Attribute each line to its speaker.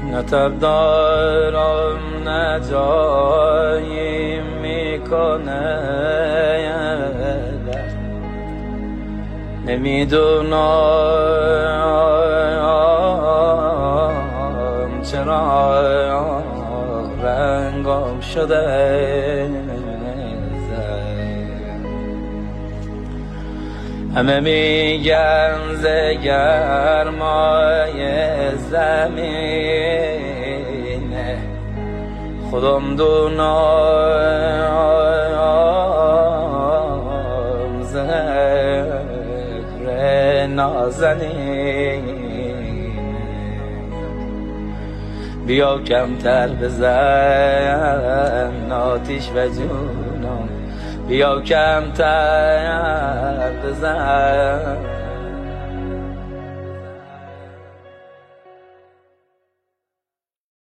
Speaker 1: نه تب دارم نه جایی میکنه نمیدونم چرا رنگم شده همه میگن ز گرمای زمینه خودم دونم ذکر نازنینه بیا کمتر بزن آتیش و جونم بیا کمتر بزن